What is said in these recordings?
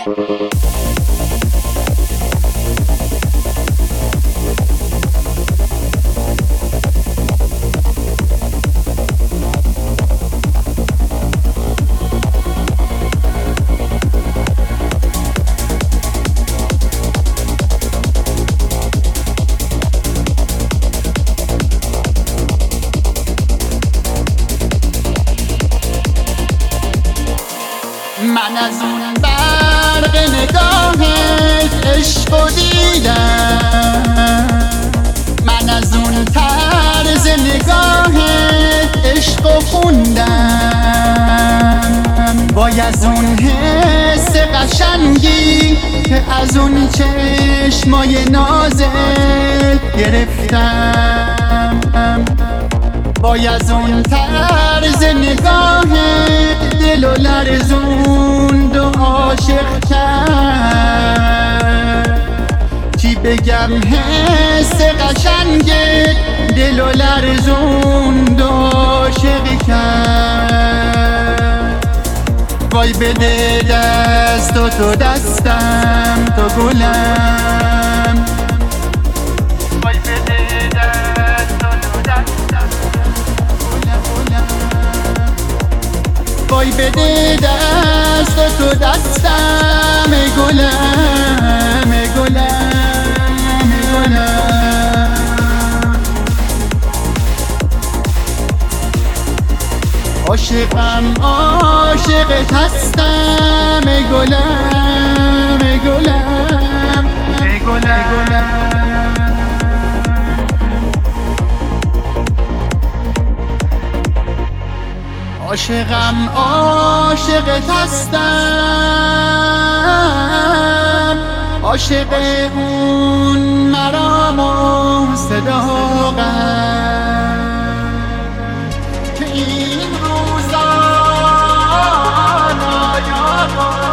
من از اون برق نگاهت عشق و دیدم، من از اون طرز نگاهت عشق و خوندم، وای از اون حس قشنگی که از اون چشمای نازت گرفتم، وای از اون طرز نگاهت دل و لرزوند و عاشق کرد. چی بگم حس قشنگت دل و لرزوند و عاشق کرد. وای بده دست و تو دستم تو گلم، وای بده دست و تو دستم گلم، وای بده دست و تو دستم گلم گلم گلم. عاشقم عاشقت هستم گلم گلم گلم. عاشقم عاشقت هستم، عاشق اون مرام و صداقت که این روزا نایابم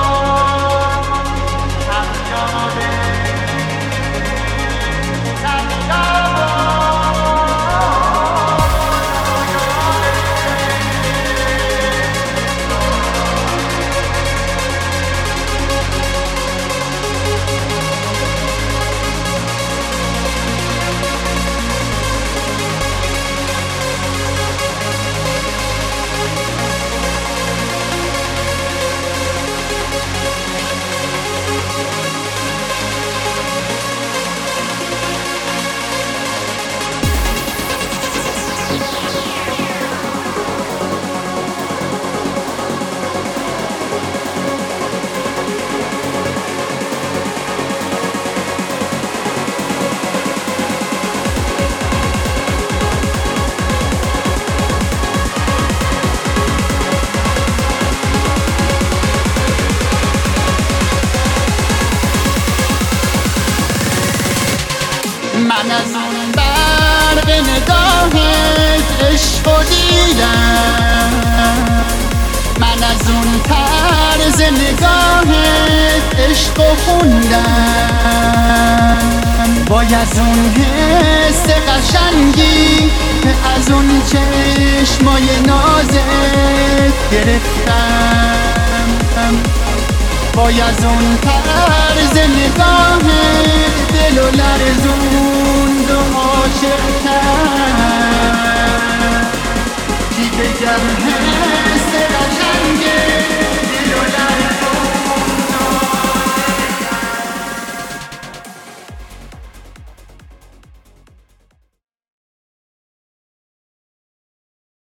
من از اون برق نگاهت عشق و دیدم، من از اون طرز نگاهت عشق و خوندم، وای از اون حس قشنگی که از اون چشمای نازت گرفتم، وای از اون طرز نگاهت دل و لرزوند و عاشق کرد. چی بگم حس